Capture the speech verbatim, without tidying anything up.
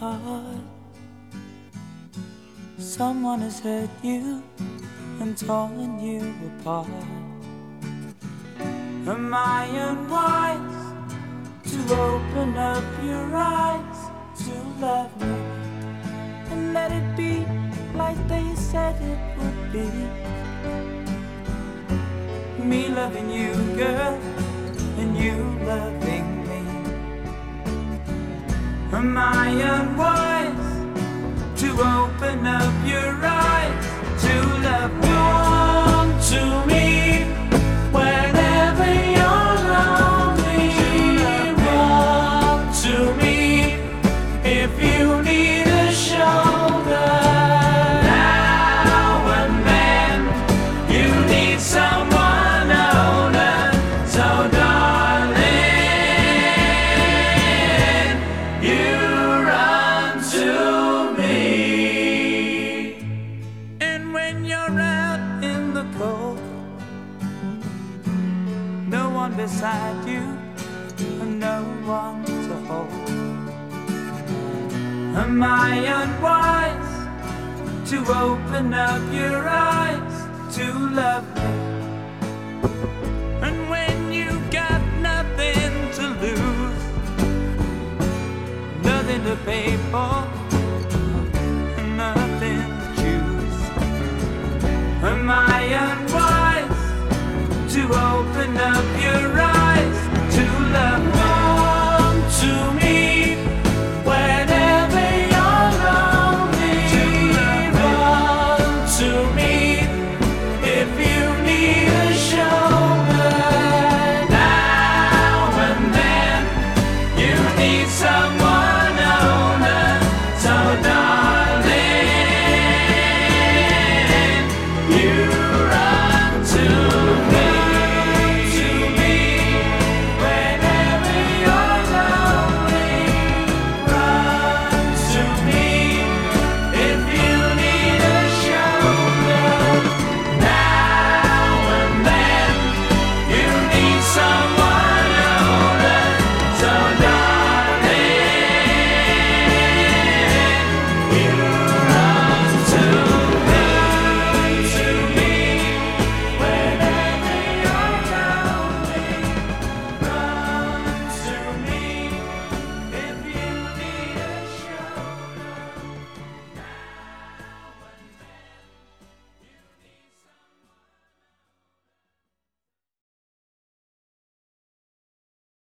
heart. Someone has hurt you and torn you apart. Am I unwise to open up your eyes to love me and let it be like they said it would be? Me loving you, girl, and you loving me. Am I unwise to open up your eyes to love me? Come to me whenever you're lonely. Run to me if you need a shoulder. Now and then you need someone older. So darling, you run to me. And when you're out in the cold, no one beside you and no one to hold. Am I unwise to open up your eyes to love me? And when you got nothing to lose, nothing to pay for, nothing to choose, am I unwise